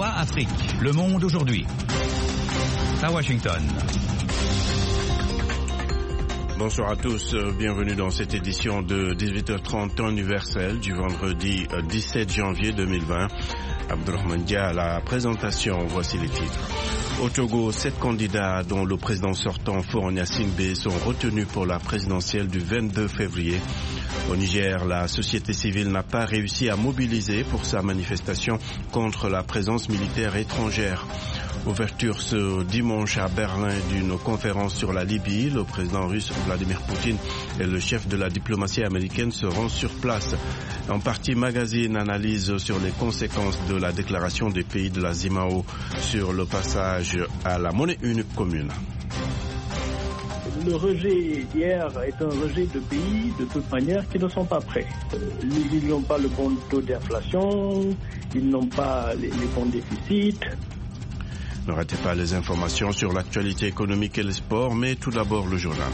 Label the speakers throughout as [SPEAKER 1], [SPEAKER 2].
[SPEAKER 1] VOA Afrique, le monde aujourd'hui. À Washington.
[SPEAKER 2] Bonsoir à tous, bienvenue dans cette édition de 18h30 temps universel du vendredi 17 janvier 2020. Abdourahmane Dia à la présentation, voici les titres. Au Togo, 7 candidats dont le président sortant Faure Gnassingbé sont retenus pour la présidentielle du 22 février. Au Niger, la société civile n'a pas réussi à mobiliser pour sa manifestation contre la présence militaire étrangère. Ouverture ce dimanche à Berlin d'une conférence sur la Libye. Le président russe Vladimir Poutine et le chef de la diplomatie américaine seront sur place. En partie magazine analyse sur les conséquences de la déclaration des pays de la CEDEAO sur le passage à la monnaie unique commune.
[SPEAKER 3] Le rejet hier est un rejet de pays, de toute manière, qui ne sont pas prêts. Ils n'ont pas le bon taux d'inflation, ils n'ont pas les bons déficits.
[SPEAKER 2] Ne ratez pas les informations sur l'actualité économique et le sport, mais tout d'abord le journal.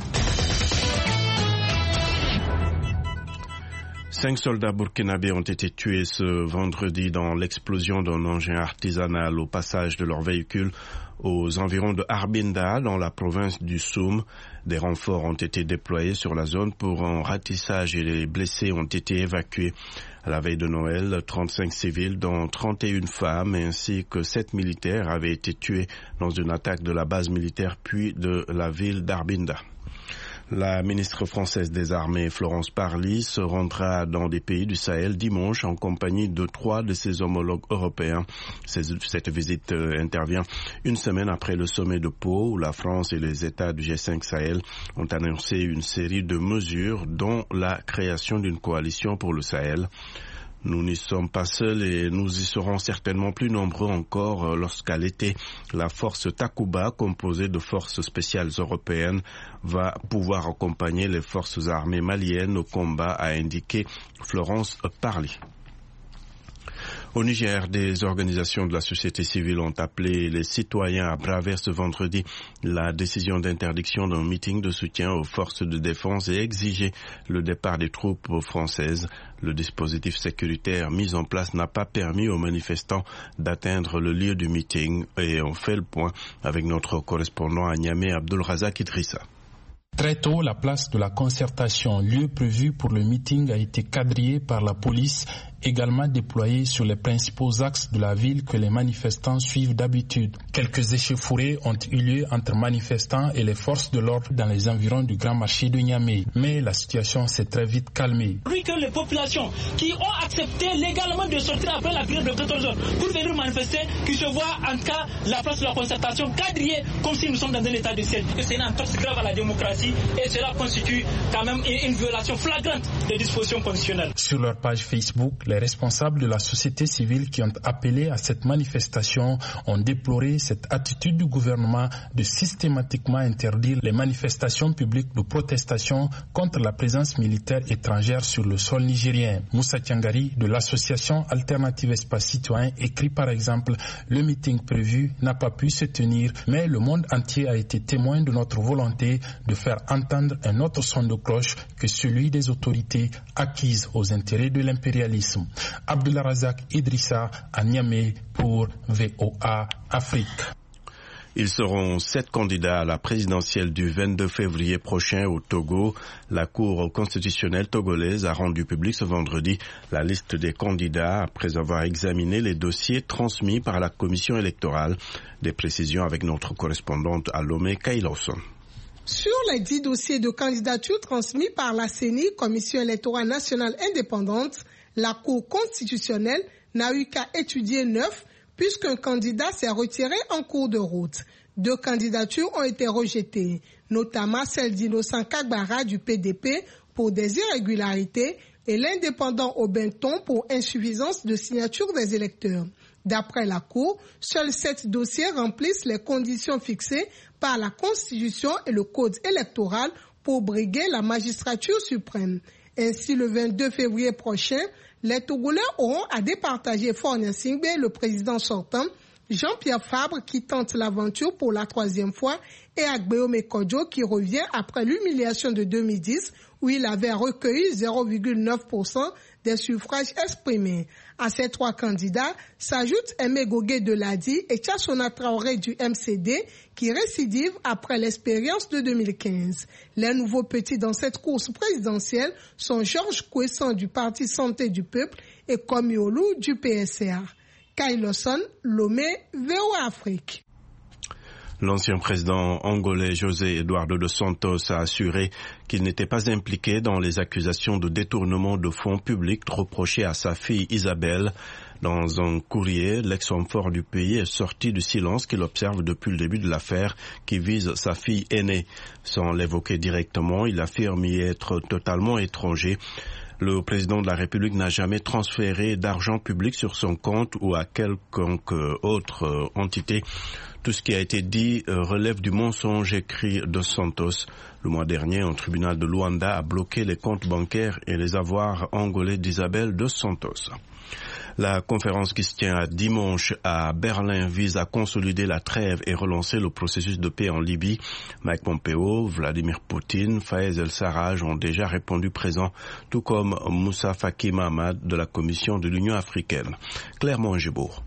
[SPEAKER 2] 5 soldats burkinabés ont été tués ce vendredi dans l'explosion d'un engin artisanal au passage de leur véhicule aux environs de Arbinda, dans la province du Soum. Des renforts ont été déployés sur la zone pour un ratissage et les blessés ont été évacués. À la veille de Noël, 35 civils, dont 31 femmes, ainsi que 7 militaires avaient été tués dans une attaque de la base militaire puis de la ville d'Arbinda. La ministre française des Armées, Florence Parly, se rendra dans des pays du Sahel dimanche en compagnie de 3 de ses homologues européens. Cette visite intervient une semaine après le sommet de Pau où la France et les États du G5 Sahel ont annoncé une série de mesures dont la création d'une coalition pour le Sahel. Nous n'y sommes pas seuls et nous y serons certainement plus nombreux encore lorsqu'à l'été, la force Takuba, composée de forces spéciales européennes, va pouvoir accompagner les forces armées maliennes au combat, a indiqué Florence Parly. Au Niger, des organisations de la société civile ont appelé les citoyens à braver ce vendredi la décision d'interdiction d'un meeting de soutien aux forces de défense et exiger le départ des troupes françaises. Le dispositif sécuritaire mis en place n'a pas permis aux manifestants d'atteindre le lieu du meeting et on fait le point avec notre correspondant à Niamey, Abdulrazak Idrissa.
[SPEAKER 4] Très tôt, la place de la concertation, lieu prévu pour le meeting, a été quadrillée par la police, également déployée sur les principaux axes de la ville que les manifestants suivent d'habitude. Quelques échauffourées ont eu lieu entre manifestants et les forces de l'ordre dans les environs du grand marché de Niamey. Mais la situation s'est très vite calmée.
[SPEAKER 5] Oui, que les populations qui ont accepté légalement de sortir après la période de 14 heures pour venir manifester, qui se voient en cas la place de la concertation quadrillée comme si nous sommes dans un état de siège. C'est une entorse grave à la démocratie et cela constitue quand même une violation flagrante des dispositions constitutionnelles.
[SPEAKER 4] Sur leur page Facebook, les responsables de la société civile qui ont appelé à cette manifestation ont déploré cette attitude du gouvernement de systématiquement interdire les manifestations publiques de protestation contre la présence militaire étrangère sur le sol nigérien. Moussa Tiangari de l'association Alternative Espace Citoyen écrit par exemple « Le meeting prévu n'a pas pu se tenir, mais le monde entier a été témoin de notre volonté de faire entendre un autre son de cloche que celui des autorités acquises aux intérêts de l'impérialisme. » Abdulrazak Idrissa à Niamey pour VOA Afrique.
[SPEAKER 2] Ils seront 7 candidats à la présidentielle du 22 février prochain au Togo. La Cour constitutionnelle togolaise a rendu public ce vendredi la liste des candidats après avoir examiné les dossiers transmis par la commission électorale. Des précisions avec notre correspondante à Lomé, Kailawson.
[SPEAKER 6] Sur les 10 dossiers de candidature transmis par la CENI, Commission électorale nationale indépendante, la Cour constitutionnelle n'a eu qu'à étudier 9 puisqu'un candidat s'est retiré en cours de route. 2 candidatures ont été rejetées, notamment celle d'Innocent Kagbara du PDP pour des irrégularités et l'indépendant Aubenton pour insuffisance de signature des électeurs. D'après la Cour, seuls 7 dossiers remplissent les conditions fixées par la Constitution et le Code électoral pour briguer la magistrature suprême. Ainsi, le 22 février prochain, les Togolais auront à départager Faure Gnassingbé, le président sortant, Jean-Pierre Fabre qui tente l'aventure pour la 3e fois et Agbeome Kodjo qui revient après l'humiliation de 2010 où il avait recueilli 0,9% des suffrages exprimés. À ces 3 candidats s'ajoutent Aimé Gogué de l'ADI et Tchassona Traoré du MCD qui récidivent après l'expérience de 2015. Les nouveaux petits dans cette course présidentielle sont Georges Kouessan du Parti Santé du Peuple et Komiolou du PSCA. Kyle Lawson, Lomé, VOA Afrique.
[SPEAKER 2] L'ancien président angolais José Eduardo dos Santos a assuré qu'il n'était pas impliqué dans les accusations de détournement de fonds publics reprochées à sa fille Isabelle. Dans un courrier, l'ex-homme fort du pays est sorti du silence qu'il observe depuis le début de l'affaire qui vise sa fille aînée. Sans l'évoquer directement, il affirme y être totalement étranger. Le président de la République n'a jamais transféré d'argent public sur son compte ou à quelconque autre entité. Tout ce qui a été dit relève du mensonge, écrit Dos Santos. Le mois dernier, un tribunal de Luanda a bloqué les comptes bancaires et les avoirs angolais d'Isabelle Dos Santos. La conférence qui se tient dimanche à Berlin vise à consolider la trêve et relancer le processus de paix en Libye. Mike Pompeo, Vladimir Poutine, Fayez El-Sarraj ont déjà répondu présents, tout comme Moussa Faki Mahamat de la Commission de l'Union africaine. Claire Mongebourg.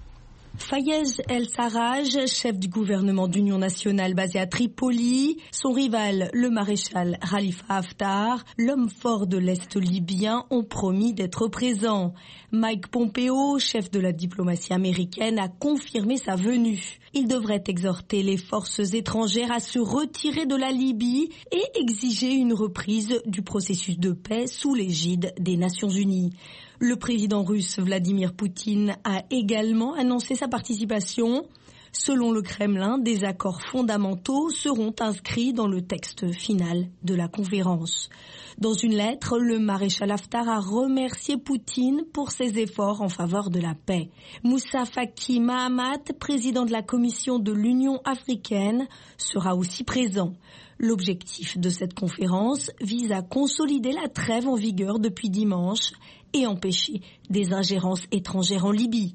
[SPEAKER 7] Fayez El-Sarraj, chef du gouvernement d'union nationale basé à Tripoli, son rival, le maréchal Khalifa Haftar, l'homme fort de l'Est libyen, ont promis d'être présents. Mike Pompeo, chef de la diplomatie américaine, a confirmé sa venue. Il devrait exhorter les forces étrangères à se retirer de la Libye et exiger une reprise du processus de paix sous l'égide des Nations Unies. Le président russe Vladimir Poutine a également annoncé sa participation. Selon le Kremlin, des accords fondamentaux seront inscrits dans le texte final de la conférence. Dans une lettre, le maréchal Haftar a remercié Poutine pour ses efforts en faveur de la paix. Moussa Faki Mahamat, président de la Commission de l'Union africaine, sera aussi présent. L'objectif de cette conférence vise à consolider la trêve en vigueur depuis dimanche et empêcher des ingérences étrangères en Libye.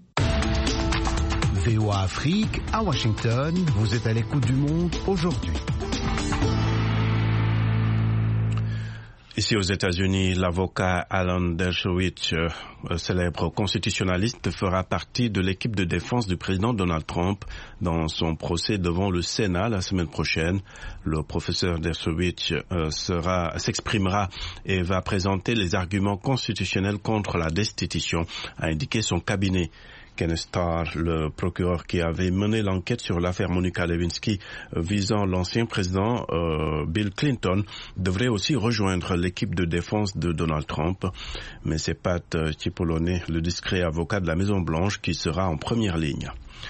[SPEAKER 8] VOA Afrique, à Washington, vous êtes à l'écoute du monde aujourd'hui.
[SPEAKER 2] Ici aux États-Unis, l'avocat Alan Dershowitz, célèbre constitutionnaliste, fera partie de l'équipe de défense du président Donald Trump dans son procès devant le Sénat la semaine prochaine. Le professeur Dershowitz s'exprimera et va présenter les arguments constitutionnels contre la destitution, a indiqué son cabinet. Ken Starr, le procureur qui avait mené l'enquête sur l'affaire Monica Lewinsky visant l'ancien président Bill Clinton, devrait aussi rejoindre l'équipe de défense de Donald Trump. Mais c'est Pat Cipollone, le discret avocat de la Maison-Blanche, qui sera en première ligne.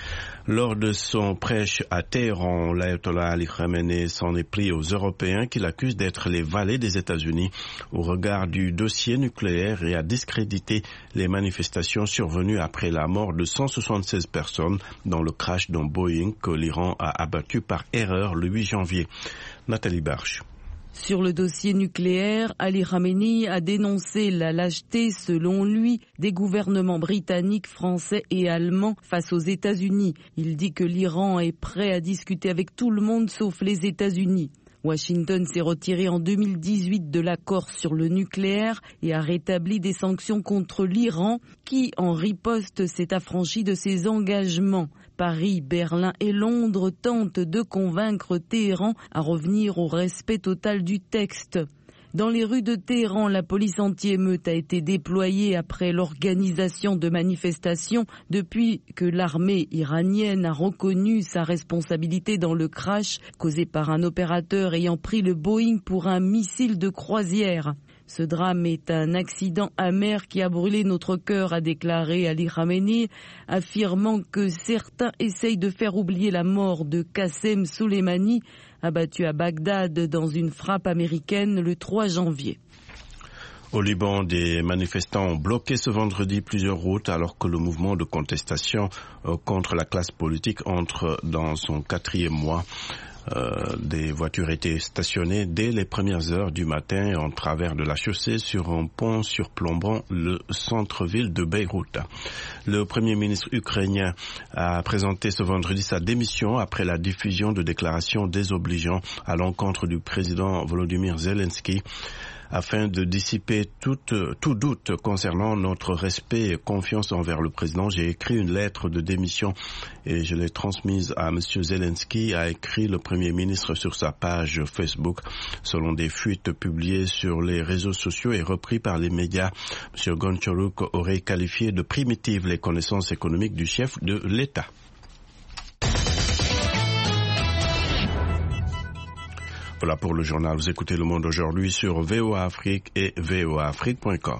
[SPEAKER 2] Lors de son prêche à Téhéran, l'ayatollah Ali Khamenei s'en est pris aux Européens qui l'accusent d'être les valets des États-Unis au regard du dossier nucléaire et a discrédité les manifestations survenues après la mort de 176 personnes dans le crash d'un Boeing que l'Iran a abattu par erreur le 8 janvier. Nathalie Barche.
[SPEAKER 9] Sur le dossier nucléaire, Ali Khamenei a dénoncé la lâcheté, selon lui, des gouvernements britanniques, français et allemands face aux États-Unis. Il dit que l'Iran est prêt à discuter avec tout le monde sauf les États-Unis. Washington s'est retiré en 2018 de l'accord sur le nucléaire et a rétabli des sanctions contre l'Iran qui, en riposte, s'est affranchi de ses engagements. Paris, Berlin et Londres tentent de convaincre Téhéran à revenir au respect total du texte. Dans les rues de Téhéran, la police anti-émeute a été déployée après l'organisation de manifestations depuis que l'armée iranienne a reconnu sa responsabilité dans le crash causé par un opérateur ayant pris le Boeing pour un missile de croisière. Ce drame est un accident amer qui a brûlé notre cœur, a déclaré Ali Khamenei, affirmant que certains essayent de faire oublier la mort de Qassem Soleimani, abattu à Bagdad dans une frappe américaine le 3 janvier.
[SPEAKER 2] Au Liban, des manifestants ont bloqué ce vendredi plusieurs routes alors que le mouvement de contestation contre la classe politique entre dans son 4e mois. Des voitures étaient stationnées dès les premières heures du matin en travers de la chaussée sur un pont surplombant le centre-ville de Beyrouth. Le Premier ministre ukrainien a présenté ce vendredi sa démission après la diffusion de déclarations désobligeantes à l'encontre du président Volodymyr Zelensky. Afin de dissiper tout doute concernant notre respect et confiance envers le président, j'ai écrit une lettre de démission et je l'ai transmise à M. Zelensky, a écrit le Premier ministre sur sa page Facebook. Selon des fuites publiées sur les réseaux sociaux et repris par les médias, M. Goncharuk aurait qualifié de primitives les connaissances économiques du chef de l'État. Voilà pour le journal. Vous écoutez Le Monde aujourd'hui sur VOA Afrique et voaafrique.com.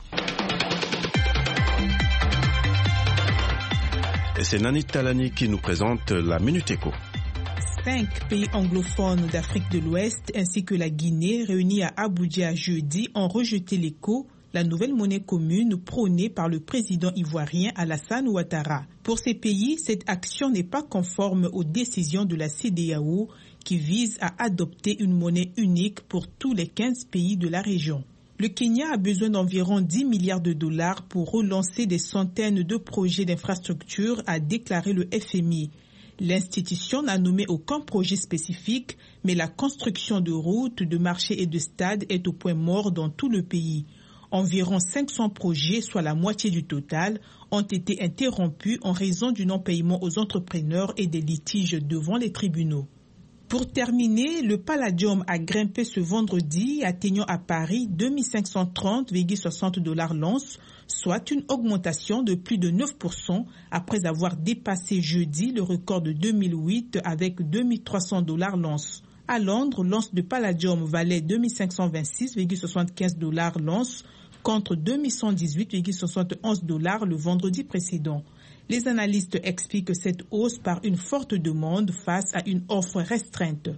[SPEAKER 2] Et c'est Nani Talani qui nous présente la Minute Éco.
[SPEAKER 10] 5 pays anglophones d'Afrique de l'Ouest ainsi que la Guinée, réunis à Abuja jeudi, ont rejeté l'éco, la nouvelle monnaie commune prônée par le président ivoirien Alassane Ouattara. Pour ces pays, cette action n'est pas conforme aux décisions de la CEDEAO qui vise à adopter une monnaie unique pour tous les 15 pays de la région. Le Kenya a besoin d'environ 10 milliards de dollars pour relancer des centaines de projets d'infrastructures, a déclaré le FMI. L'institution n'a nommé aucun projet spécifique, mais la construction de routes, de marchés et de stades est au point mort dans tout le pays. Environ 500 projets, soit la moitié du total, ont été interrompus en raison du non-paiement aux entrepreneurs et des litiges devant les tribunaux. Pour terminer, le palladium a grimpé ce vendredi, atteignant à Paris 2530,60 $ l'once, soit une augmentation de plus de 9% après avoir dépassé jeudi le record de 2008 avec 2300 $ l'once. À Londres, l'once de palladium valait 2526,75 $ l'once contre 2118,71 $ le vendredi précédent. Les analystes expliquent cette hausse par une forte demande face à une offre restreinte.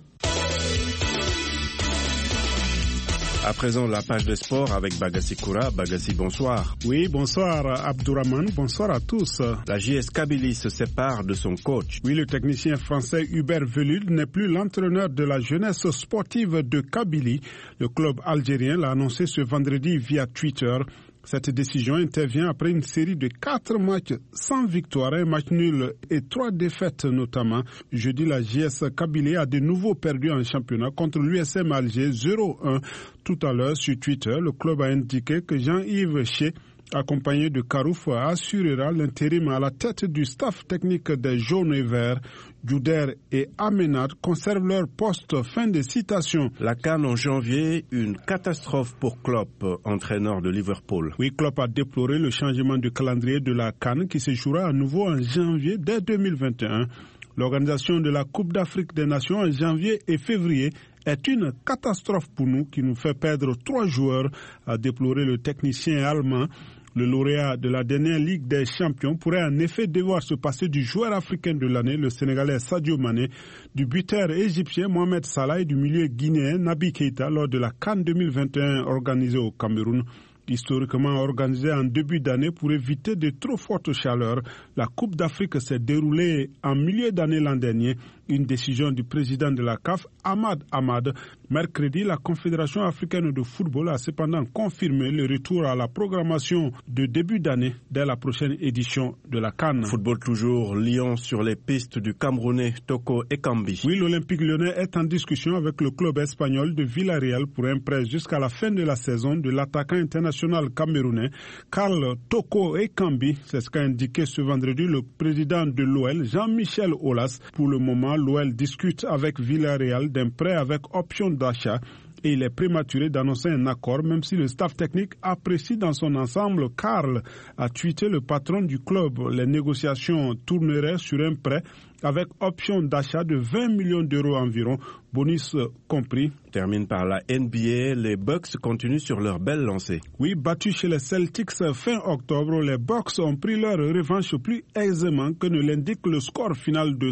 [SPEAKER 2] À présent, la page des sports avec Bagassi Koura. Bagassi, bonsoir.
[SPEAKER 11] Oui, bonsoir Abdourahmane, bonsoir à tous.
[SPEAKER 2] La JS Kabylie se sépare de son coach.
[SPEAKER 11] Oui, le technicien français Hubert Velud n'est plus l'entraîneur de la jeunesse sportive de Kabylie. Le club algérien l'a annoncé ce vendredi via Twitter. Cette décision intervient après une série de 4 matchs sans victoire, un match nul et 3 défaites notamment. Jeudi, la JS Kabylie a de nouveau perdu en championnat contre l'USM Alger 0-1. Tout à l'heure, sur Twitter, le club a indiqué que Jean-Yves Ché, accompagné de Karouf, assurera l'intérim à la tête du staff technique des jaunes et verts. Djouder et Amenad conservent leur poste. Fin de citation.
[SPEAKER 2] La CAN en janvier, une catastrophe pour Klopp, entraîneur de Liverpool.
[SPEAKER 11] Oui, Klopp a déploré le changement de calendrier de la CAN qui se jouera à nouveau en janvier dès 2021. L'organisation de la Coupe d'Afrique des Nations en janvier et février est une catastrophe pour nous qui nous fait perdre 3 joueurs, a déploré le technicien allemand. Le lauréat de la dernière Ligue des Champions pourrait en effet devoir se passer du joueur africain de l'année, le Sénégalais Sadio Mané, du buteur égyptien Mohamed Salah et du milieu guinéen Naby Keïta lors de la CAN 2021 organisée au Cameroun. Historiquement organisée en début d'année pour éviter de trop fortes chaleurs, la Coupe d'Afrique s'est déroulée en milieu d'année l'an dernier. Une décision du président de la CAF, Ahmad Ahmad. Mercredi, la Confédération africaine de football a cependant confirmé le retour à la programmation de début d'année dès la prochaine édition de la CAN.
[SPEAKER 2] Football toujours, Lyon sur les pistes du Camerounais Toko Ekambi.
[SPEAKER 11] Oui, l'Olympique lyonnais est en discussion avec le club espagnol de Villarreal pour un prêt jusqu'à la fin de la saison de l'attaquant international camerounais Karl Toko Ekambi. C'est ce qu'a indiqué ce vendredi le président de l'OL, Jean-Michel Aulas. Pour le moment, l'OL discute avec Villarreal d'un prêt avec option d'achat et il est prématuré d'annoncer un accord même si le staff technique apprécie dans son ensemble. Karl a tweeté le patron du club. Les négociations tourneraient sur un prêt avec option d'achat de 20 millions d'euros environ, bonus compris.
[SPEAKER 2] Termine par la NBA, les Bucks continuent sur leur belle lancée.
[SPEAKER 11] Oui, battus chez les Celtics fin octobre, les Bucks ont pris leur revanche plus aisément que ne l'indique le score final de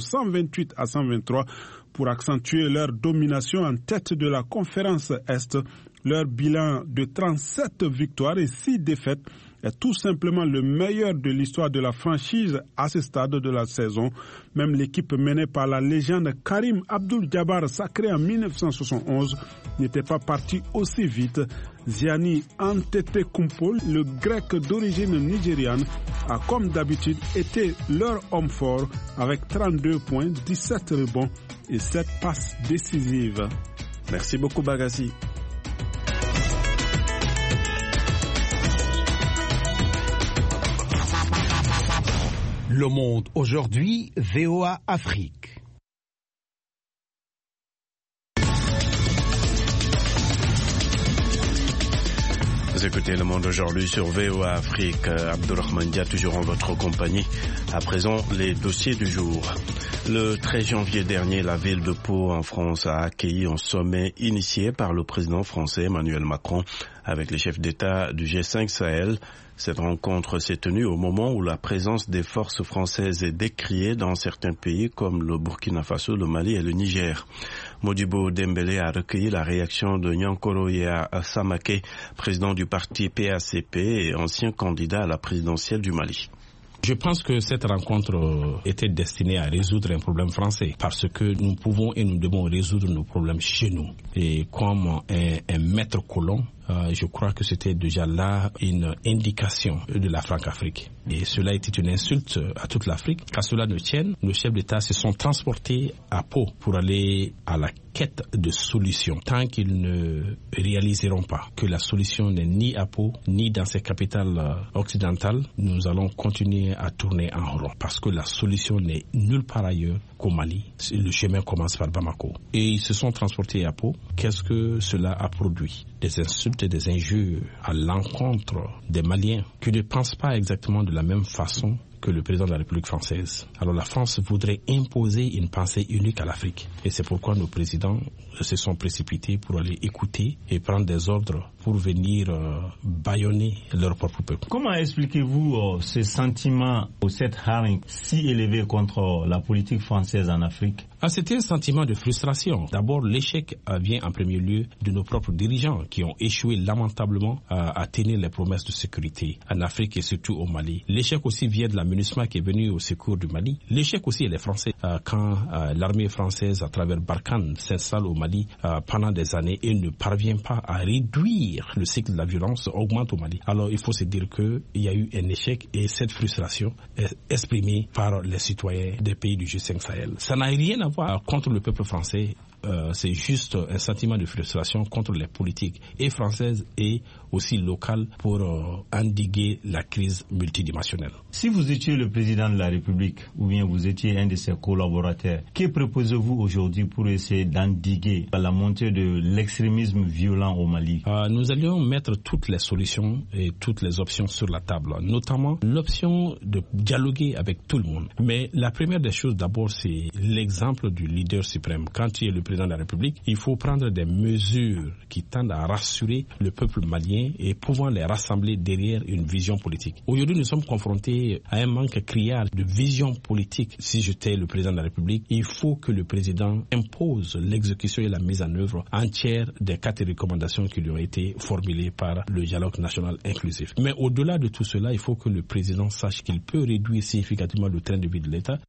[SPEAKER 11] 128-123 pour accentuer leur domination en tête de la conférence Est. Leur bilan de 37 victoires et 6 défaites est tout simplement le meilleur de l'histoire de la franchise à ce stade de la saison. Même l'équipe menée par la légende Karim Abdul-Jabbar, sacré en 1971, n'était pas partie aussi vite. Giannis Antetokounmpo, le grec d'origine nigériane, a comme d'habitude été leur homme fort avec 32 points, 17 rebonds et 7 passes décisives.
[SPEAKER 2] Merci beaucoup Bagassi.
[SPEAKER 8] Le Monde aujourd'hui, VOA Afrique.
[SPEAKER 2] Vous écoutez Le Monde aujourd'hui sur VOA Afrique. Abdourahmane Dia, toujours en votre compagnie. À présent, les dossiers du jour. Le 13 janvier dernier, la ville de Pau en France a accueilli un sommet initié par le président français Emmanuel Macron avec les chefs d'État du G5 Sahel. Cette rencontre s'est tenue au moment où la présence des forces françaises est décriée dans certains pays comme le Burkina Faso, le Mali et le Niger. Modibo Dembélé a recueilli la réaction de Nyankoro Samake, président du parti PACP et ancien candidat à la présidentielle du Mali.
[SPEAKER 12] Je pense que cette rencontre était destinée à résoudre un problème français parce que nous pouvons et nous devons résoudre nos problèmes chez nous. Et comme un maître colon, je crois que c'était déjà là une indication de la Franc-Afrique. Et cela était une insulte à toute l'Afrique. Qu'à cela ne tienne, nos chefs d'État se sont transportés à Pau pour aller à la quête de solutions. Tant qu'ils ne réaliseront pas que la solution n'est ni à Pau, ni dans ces capitales occidentales, nous allons continuer à tourner en rond. Parce que la solution n'est nulle part ailleurs qu'au Mali. Le chemin commence par Bamako. Et ils se sont transportés à Pau. Qu'est-ce que cela a produit? Des insultes et des injures à l'encontre des Maliens qui ne pensent pas exactement de la même façon que le président de la République française. Alors la France voudrait imposer une pensée unique à l'Afrique. Et c'est pourquoi nos présidents se sont précipités pour aller écouter et prendre des ordres pour venir bâillonner leur propre peuple.
[SPEAKER 13] Comment expliquez-vous ce sentiment ou cette haine si élevée contre la politique française en Afrique?
[SPEAKER 12] C'était un sentiment de frustration. D'abord, l'échec vient en premier lieu de nos propres dirigeants qui ont échoué lamentablement à tenir les promesses de sécurité en Afrique et surtout au Mali. L'échec aussi vient de la MINUSMA qui est venue au secours du Mali. L'échec aussi, les Français, quand l'armée française, à travers Barkhane, s'installe au Mali pendant des années et ne parvient pas à réduire le cycle de la violence, augmente au Mali. Alors, il faut se dire qu'il y a eu un échec et cette frustration est exprimée par les citoyens des pays du G5 Sahel. Ça n'a rien à voir contre le peuple français. C'est juste un sentiment de frustration contre les politiques et françaises et aussi locales pour endiguer la crise multidimensionnelle.
[SPEAKER 13] Si vous étiez le président de la République ou bien vous étiez un de ses collaborateurs, que proposez-vous aujourd'hui pour essayer d'endiguer la montée de l'extrémisme violent au Mali?
[SPEAKER 12] Nous allions mettre toutes les solutions et toutes les options sur la table, notamment l'option de dialoguer avec tout le monde. Mais la première des choses d'abord, c'est l'exemple du leader suprême. Quand tu es le président de la République, il faut prendre des mesures qui tendent à rassurer le peuple malien et pouvant les rassembler derrière une vision politique. Aujourd'hui, nous sommes confrontés à un manque criard de vision politique. Si j'étais le président de la République, il faut que le président impose l'exécution et la mise en œuvre entière des 4 recommandations qui lui ont été formulées par le dialogue national inclusif. Mais au-delà de tout cela, il faut que le président sache qu'il peut réduire significativement le train de vie de l'État.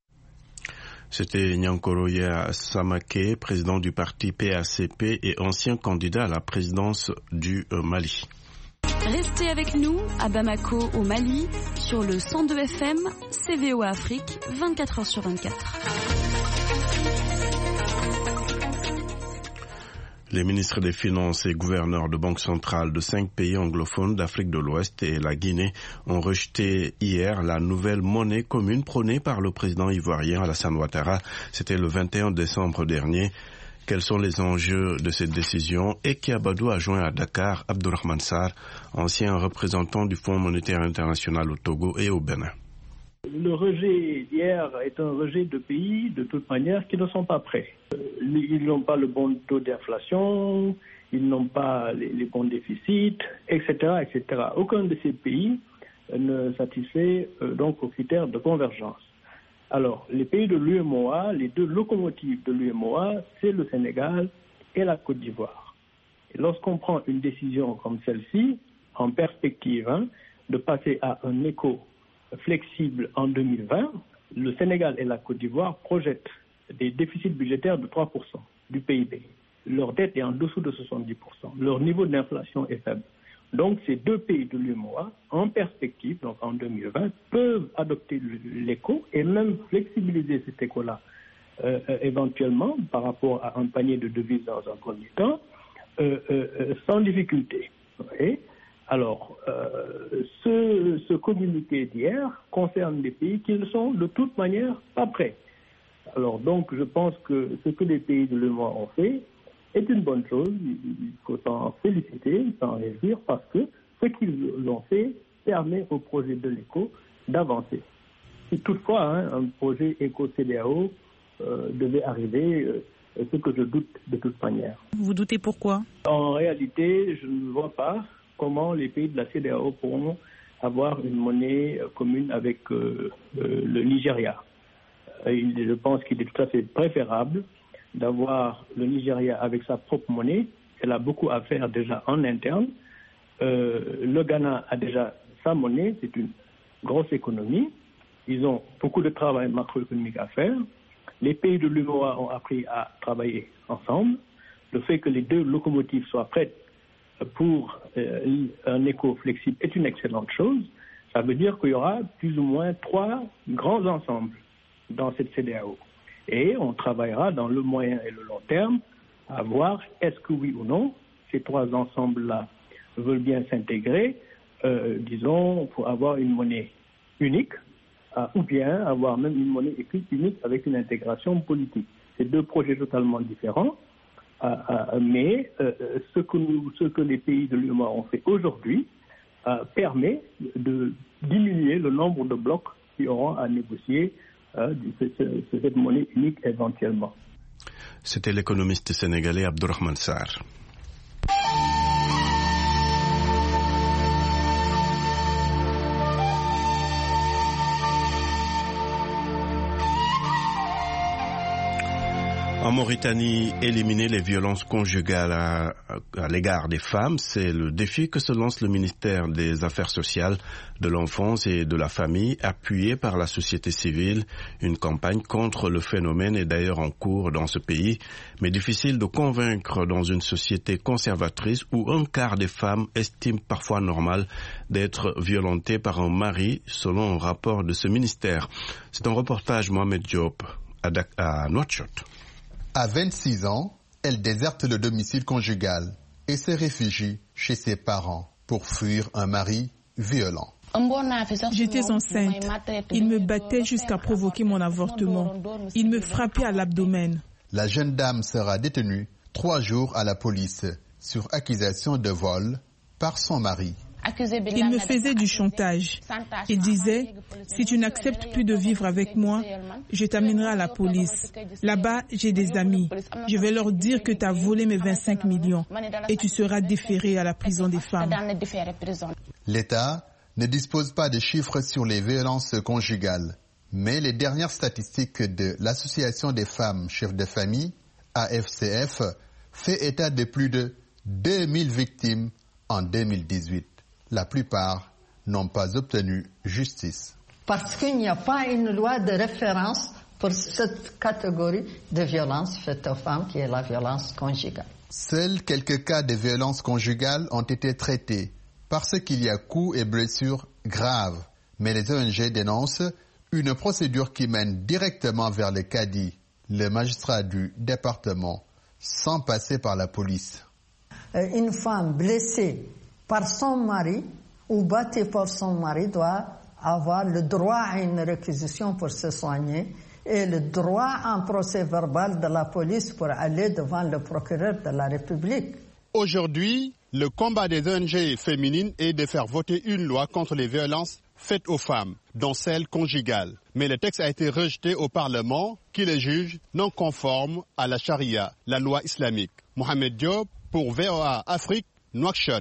[SPEAKER 2] C'était Nyankoro Samake, président du parti PACP et ancien candidat à la présidence du Mali.
[SPEAKER 7] Restez avec nous à Bamako au Mali sur le 102 FM, VOA Afrique, 24h sur 24.
[SPEAKER 2] Les ministres des Finances et gouverneurs de banques centrales de 5 pays anglophones d'Afrique de l'Ouest et la Guinée ont rejeté hier la nouvelle monnaie commune prônée par le président ivoirien Alassane Ouattara. C'était le 21 décembre dernier. Quels sont les enjeux de cette décision? Eki Abadou a joint à Dakar Abdourahmane Sarr, ancien représentant du Fonds monétaire international au Togo et au Bénin.
[SPEAKER 3] Le rejet d'hier est un rejet de pays, de toute manière, qui ne sont pas prêts. Ils n'ont pas le bon taux d'inflation, ils n'ont pas les bons déficits, etc., etc. Aucun de ces pays ne satisfait donc aux critères de convergence. Alors, les pays de l'UEMOA, les 2 locomotives de l'UEMOA, c'est le Sénégal et la Côte d'Ivoire. Et lorsqu'on prend une décision comme celle-ci, en perspective, de passer à un éco flexible en 2020, le Sénégal et la Côte d'Ivoire projettent des déficits budgétaires de 3% du PIB. Leur dette est en dessous de 70%. Leur niveau d'inflation est faible. Donc, ces 2 pays de l'UEMOA, en perspective, donc en 2020, peuvent adopter l'éco et même flexibiliser cet éco-là éventuellement par rapport à un panier de devises dans un premier temps, sans difficulté. Et Alors, ce communiqué d'hier concerne des pays qui ne sont de toute manière pas prêts. Alors donc, je pense que ce que les pays de l'UEMOA ont fait est une bonne chose. Il faut s'en féliciter, s'en réjouir, parce que ce qu'ils ont fait permet au projet de l'ECO d'avancer. Si toutefois un projet ECO-CEDEAO devait arriver, ce que je doute de toute manière.
[SPEAKER 10] Vous doutez pourquoi? En
[SPEAKER 3] réalité, je ne vois pas comment les pays de la CEDEAO pourront avoir une monnaie commune avec le Nigeria. Je pense qu'il est tout à fait préférable d'avoir le Nigeria avec sa propre monnaie. Elle a beaucoup à faire déjà en interne. Le Ghana a déjà sa monnaie, c'est une grosse économie. Ils ont beaucoup de travail macroéconomique à faire. Les pays de l'UEMOA ont appris à travailler ensemble. Le fait que les deux locomotives soient prêtes pour un éco flexible est une excellente chose. Ça veut dire qu'il y aura plus ou moins 3 grands ensembles dans cette CEDEAO. Et on travaillera dans le moyen et le long terme à voir est-ce que oui ou non ces 3 ensembles-là veulent bien s'intégrer, disons, pour avoir une monnaie unique, ou bien avoir même une monnaie unique avec une intégration politique. C'est 2 projets totalement différents, mais ce que les pays de l'UEMOA ont fait aujourd'hui permet de diminuer le nombre de blocs qui auront à négocier cette monnaie unique éventuellement.
[SPEAKER 2] C'était l'économiste sénégalais Abdourahmane Sarr. En Mauritanie, éliminer les violences conjugales à l'égard des femmes, c'est le défi que se lance le ministère des Affaires sociales, de l'enfance et de la famille, appuyé par la société civile. Une campagne contre le phénomène est d'ailleurs en cours dans ce pays, mais difficile de convaincre dans une société conservatrice où un quart des femmes estiment parfois normal d'être violentées par un mari, selon un rapport de ce ministère. C'est un reportage Mohamed Diop à Nouakchott.
[SPEAKER 14] À 26 ans, elle déserte le domicile conjugal et se réfugie chez ses parents pour fuir un mari violent.
[SPEAKER 10] J'étais enceinte. Il me battait jusqu'à provoquer mon avortement. Il me frappait à l'abdomen.
[SPEAKER 14] La jeune dame sera détenue 3 jours à la police sur accusation de vol par son mari.
[SPEAKER 10] Il me faisait du chantage. Il disait, si tu n'acceptes plus de vivre avec moi, je t'amènerai à la police. Là-bas, j'ai des amis. Je vais leur dire que tu as volé mes 25 millions et tu seras déféré à la prison des femmes.
[SPEAKER 14] L'État ne dispose pas de chiffres sur les violences conjugales, mais les dernières statistiques de l'Association des femmes chefs de famille, AFCF, fait état de plus de 2000 victimes en 2018. La plupart n'ont pas obtenu justice.
[SPEAKER 15] Parce qu'il n'y a pas une loi de référence pour cette catégorie de violence faite aux femmes qui est la violence conjugale.
[SPEAKER 14] Seuls quelques cas de violence conjugale ont été traités parce qu'il y a coups et blessures graves. Mais les ONG dénoncent une procédure qui mène directement vers le cadi, le magistrat du département, sans passer par la police.
[SPEAKER 15] Une femme blessée par son mari ou battue par son mari doit avoir le droit à une réquisition pour se soigner et le droit à un procès verbal de la police pour aller devant le procureur de la République.
[SPEAKER 14] Aujourd'hui, le combat des ONG féminines est de faire voter une loi contre les violences faites aux femmes, dont celles conjugales. Mais le texte a été rejeté au Parlement qui le juge non conforme à la charia, la loi islamique. Mohamed Diop pour VOA Afrique, Nouakchott.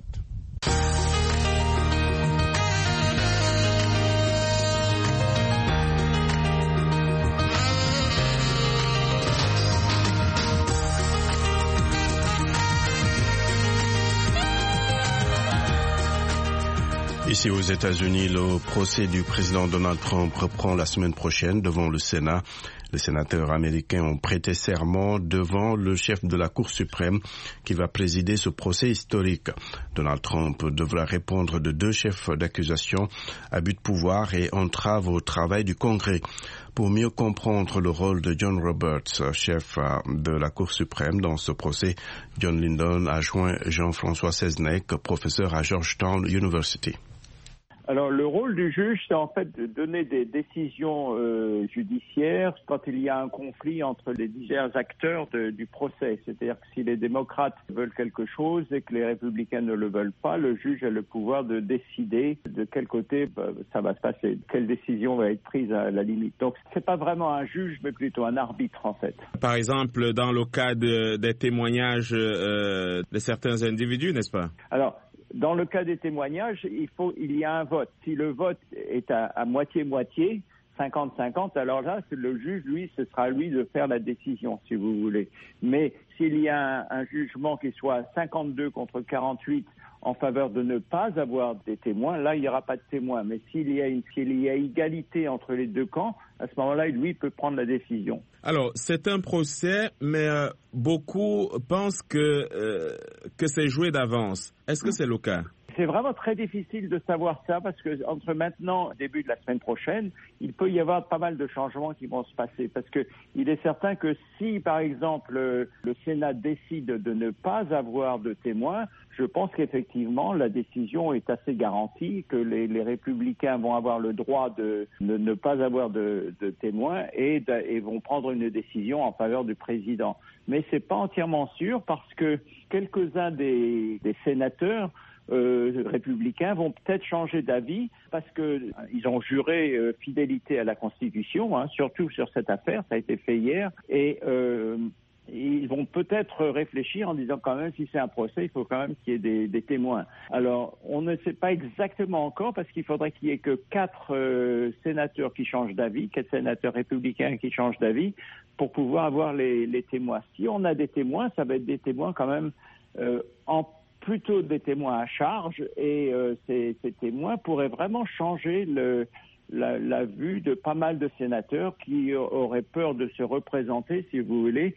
[SPEAKER 2] Ici Ici aux États-Unis, le procès du président Donald Trump reprend la semaine prochaine devant le Sénat. Les sénateurs américains ont prêté serment devant le chef de la Cour suprême qui va présider ce procès historique. Donald Trump devra répondre de 2 chefs d'accusation, abus de pouvoir et entrave au travail du Congrès. Pour mieux comprendre le rôle de John Roberts, chef de la Cour suprême dans ce procès, John Lindon a joint Jean-François Seznec, professeur à Georgetown University.
[SPEAKER 16] Alors, le rôle du juge, c'est en fait de donner des décisions judiciaires quand il y a un conflit entre les divers acteurs du procès. C'est-à-dire que si les démocrates veulent quelque chose et que les républicains ne le veulent pas, le juge a le pouvoir de décider de quel côté ça va se passer, quelle décision va être prise à la limite. Donc, c'est pas vraiment un juge, mais plutôt un arbitre, en fait.
[SPEAKER 17] Par exemple, dans le cas des témoignages de certains individus, n'est-ce pas?
[SPEAKER 16] Alors, dans le cas des témoignages, il y a un vote. Si le vote est à moitié-moitié, 50-50, alors là, le juge, lui, ce sera à lui de faire la décision, si vous voulez. Mais s'il y a un jugement qui soit 52 contre 48 en faveur de ne pas avoir des témoins, là, il n'y aura pas de témoins. Mais s'il y a égalité entre les 2 camps, à ce moment-là, lui, il peut prendre la décision.
[SPEAKER 17] Alors, c'est un procès, mais beaucoup pensent que c'est joué d'avance. Est-ce que c'est le cas?
[SPEAKER 16] C'est vraiment très difficile de savoir ça parce que entre maintenant et le début de la semaine prochaine, il peut y avoir pas mal de changements qui vont se passer. Parce que il est certain que si, par exemple, le Sénat décide de ne pas avoir de témoins, je pense qu'effectivement, la décision est assez garantie, que les républicains vont avoir le droit de ne pas avoir de témoins et vont prendre une décision en faveur du président. Mais c'est pas entièrement sûr parce que quelques-uns des sénateurs républicains vont peut-être changer d'avis parce que ils ont juré fidélité à la Constitution, surtout sur cette affaire, ça a été fait hier, et ils vont peut-être réfléchir en disant quand même si c'est un procès, il faut quand même qu'il y ait des témoins. Alors, on ne sait pas exactement encore parce qu'il faudrait qu'il y ait que 4 sénateurs qui changent d'avis, 4 sénateurs républicains qui changent d'avis pour pouvoir avoir les témoins. Si on a des témoins, ça va être des témoins quand même plutôt des témoins à charge et ces témoins pourraient vraiment changer la vue de pas mal de sénateurs qui auraient peur de se représenter, si vous voulez,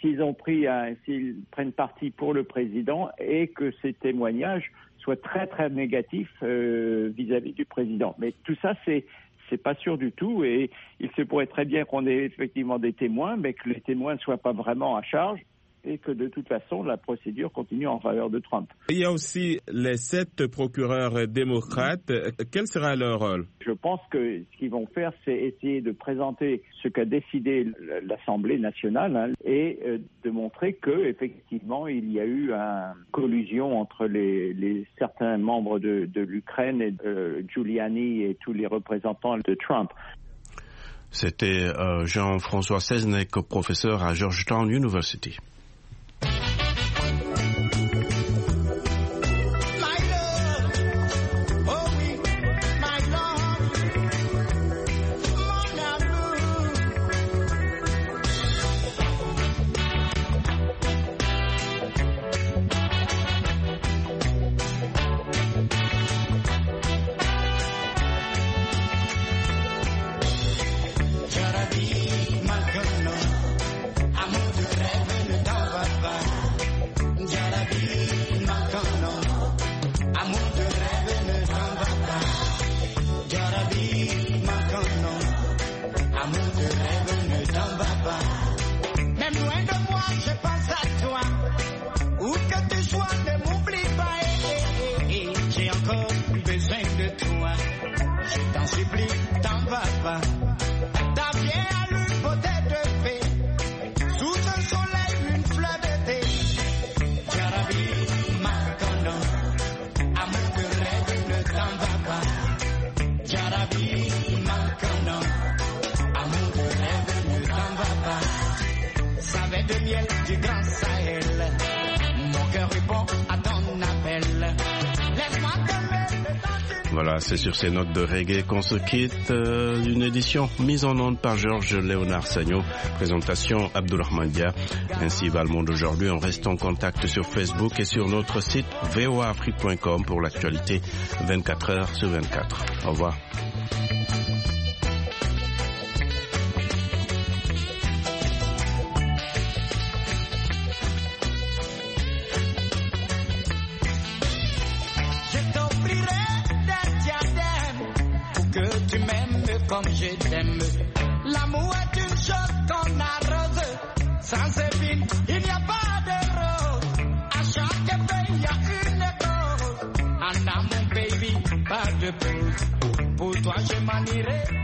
[SPEAKER 16] s'ils prennent parti pour le président et que ces témoignages soient très très négatifs vis-à-vis du président. Mais tout ça, c'est pas sûr du tout et il se pourrait très bien qu'on ait effectivement des témoins, mais que les témoins ne soient pas vraiment à charge et que de toute façon, la procédure continue en faveur de Trump.
[SPEAKER 17] Il y a aussi les 7 procureurs démocrates. Quel sera leur rôle?
[SPEAKER 16] Je pense que ce qu'ils vont faire, c'est essayer de présenter ce qu'a décidé l'Assemblée nationale et de montrer que effectivement, il y a eu une collusion entre certains membres de l'Ukraine et Giuliani et tous les représentants de Trump.
[SPEAKER 2] C'était Jean-François Seznec, professeur à Georgetown University.
[SPEAKER 18] Amor de rêve,
[SPEAKER 2] Voilà, c'est sur ces notes de reggae qu'on se quitte. Une édition mise en onde par Georges Léonard Sagno. Présentation Abdourahmane Dia. Ainsi va le monde aujourd'hui. On reste en contact sur Facebook et sur notre site voafrique.com pour l'actualité 24 heures sur 24. Au revoir.
[SPEAKER 18] Comme je t'aime, l'amour est une chose qu'on arrose, sans épine, il n'y a pas de rose. À chaque pays, il y a une cause. En amour, baby, pas de pause. Pour toi, je m'en irai.